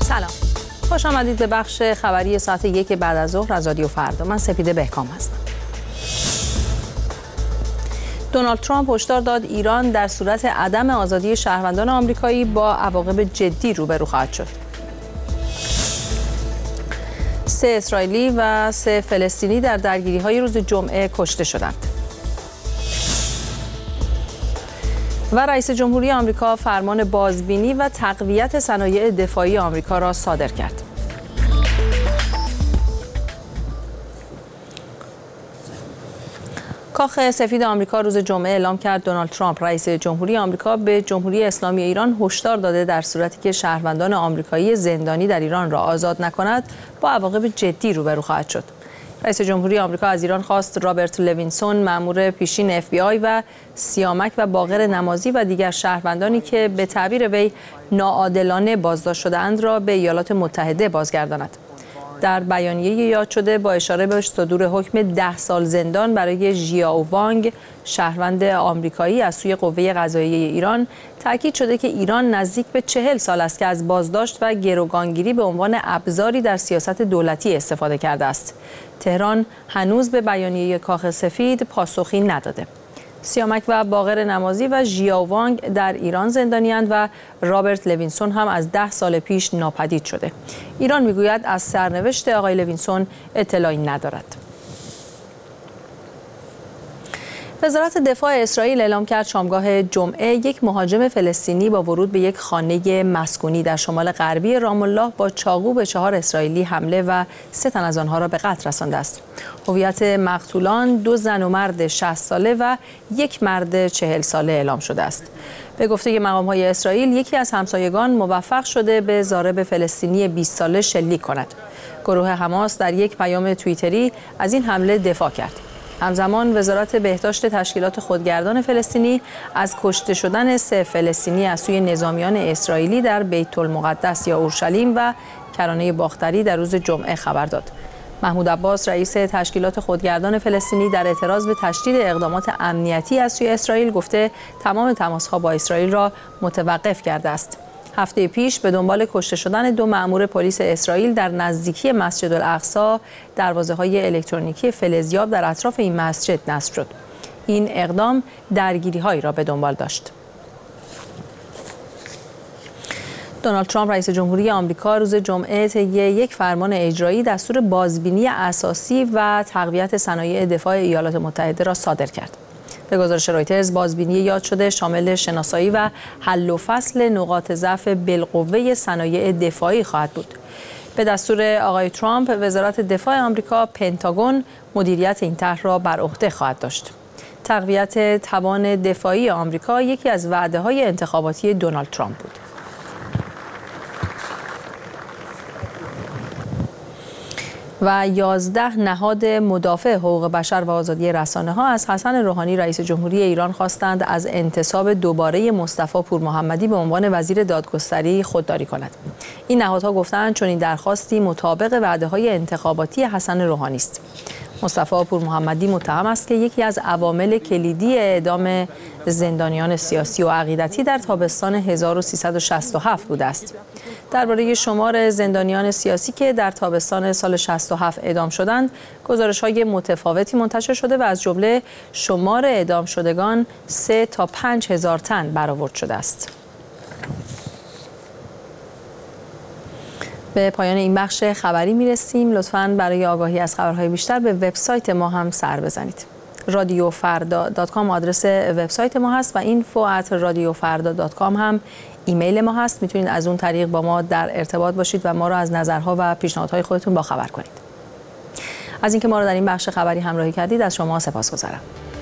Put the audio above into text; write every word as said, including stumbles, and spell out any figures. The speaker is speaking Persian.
سلام، خوش آمدید به بخش خبری ساعت یک بعد از ظهر از رادیو فردا. من سپیده بهکام هستم. دونالد ترامپ هشدار داد ایران در صورت عدم آزادی شهروندان آمریکایی با عواقب جدی روبرو خواهد شد. سه اسرائیلی و سه فلسطینی در درگیری‌های روز جمعه کشته شدند. و رئیس جمهوری آمریکا فرمان بازبینی و تقویت صنایع دفاعی آمریکا را صادر کرد. کاخ سفید آمریکا روز جمعه اعلام کرد دونالد ترامپ رئیس جمهوری آمریکا به جمهوری اسلامی ایران هشدار داده در صورتی که شهروندان آمریکایی زندانی در ایران را آزاد نکند با عواقب جدی روبرو خواهد شد. رئیس جمهوری آمریکا از ایران خواست رابرت لوینسون مأمور پیشین اف بی آی و سیامک و باقر نمازی و دیگر شهروندانی که به تعبیر وی ناعادلانه بازداشت شده‌اند را به ایالات متحده بازگرداند. در بیانیه یاد شده با اشاره به صدور حکم ده سال زندان برای ژیائو وانگ شهروند آمریکایی از سوی قوه قضاییه ایران تاکید شده که ایران نزدیک به چهل سال است که از بازداشت و گروگانگیری به عنوان ابزاری در سیاست دولتی استفاده کرده است. تهران هنوز به بیانیه کاخ سفید پاسخی نداده. سیامک و باقر نمازی و ژیائو وانگ در ایران زندانی‌اند و رابرت لوینسون هم از ده سال پیش ناپدید شده. ایران میگوید از سرنوشت آقای لوینسون اطلاعی ندارد. وزارت دفاع اسرائیل اعلام کرد شامگاه جمعه یک مهاجم فلسطینی با ورود به یک خانه مسکونی در شمال غربی رام الله با چاقو به چهار اسرائیلی حمله و سه تن از آنها را به قتل رسانده است. هویت مقتولان دو زن و مرد شصت ساله و یک مرد چهل ساله اعلام شده است. به گفته مقام‌های اسرائیل یکی از همسایگان موفق شده به ضارب فلسطینی بیست ساله شلیک کند. گروه حماس در یک پیام توییتری از این حمله دفاع کرد. همزمان وزارت بهداشت تشکیلات خودگردان فلسطینی از کشته شدن سه فلسطینی از سوی نظامیان اسرائیلی در بیت المقدس یا اورشلیم و کرانه باختری در روز جمعه خبر داد. محمود عباس رئیس تشکیلات خودگردان فلسطینی در اعتراض به تشدید اقدامات امنیتی از سوی اسرائیل گفته تمام تماس‌ها با اسرائیل را متوقف کرده است. هفته پیش به دنبال کشته شدن دو مأمور پلیس اسرائیل در نزدیکی مسجد الاقصی دروازه‌های الکترونیکی فلزیاب در اطراف این مسجد نصب شد. این اقدام درگیری‌هایی را به دنبال داشت. دونالد ترامپ رئیس جمهوری آمریکا روز جمعه طی یک فرمان اجرایی دستور بازبینی اساسی و تقویت صنایع دفاع ایالات متحده را صادر کرد. به گزارش رویترز بازبینی یاد شده شامل شناسایی و حل و فصل نقاط ضعف بالقوه صنایع دفاعی خواهد بود. به دستور آقای ترامپ وزارت دفاع آمریکا پنتاگون مدیریت این طرح را بر عهده خواهد داشت. تقویت توان دفاعی آمریکا یکی از وعده‌های انتخاباتی دونالد ترامپ بود. و یازده نهاد مدافع حقوق بشر و آزادی رسانه‌ها از حسن روحانی رئیس جمهوری ایران خواستند از انتصاب دوباره مصطفی پورمحمدی به عنوان وزیر دادگستری خودداری کند. این نهادها گفتند چون این درخواستی مطابق وعده‌های انتخاباتی حسن روحانی است. مصطفی پورمحمدی متهم است که یکی از عوامل کلیدی اعدام زندانیان سیاسی و عقیدتی در تابستان هزار و سیصد و شصت و هفت بوده است. درباره شمار زندانیان سیاسی که در تابستان سال شصت و هفت اعدام شدند، گزارش‌های متفاوتی منتشر شده و از جمله شمار اعدام شدگان سه تا پنج هزار تن برآورد شده است. به پایان این بخش خبری میرسیم. لطفاً برای آگاهی از خبرهای بیشتر به وبسایت ما هم سر بزنید. رادیو فردا دات کام آدرس وبسایت ما هست و اینفو ات رادیو فردا دات کام هم ایمیل ما هست. میتونید از اون طریق با ما در ارتباط باشید و ما را از نظرها و پیشنهادهای خودتون باخبر کنید. از اینکه ما را در این بخش خبری همراهی کردید از شما سپاسگزارم.